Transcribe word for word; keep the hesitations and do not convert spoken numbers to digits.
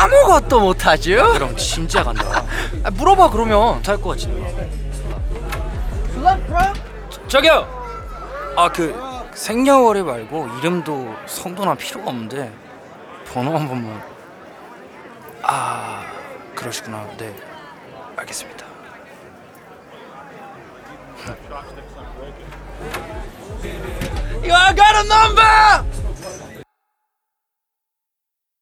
아무것도 못하죠? 그럼 진짜 간다. 아, 물어봐 그러면. 못할 것 같은데. 저, 저기요. 아 그 생년월일 말고 이름도 성도나 필요가 없는데 번호 한 번만. 아 그러시구나. 네 알겠습니다. Yo, I got a number!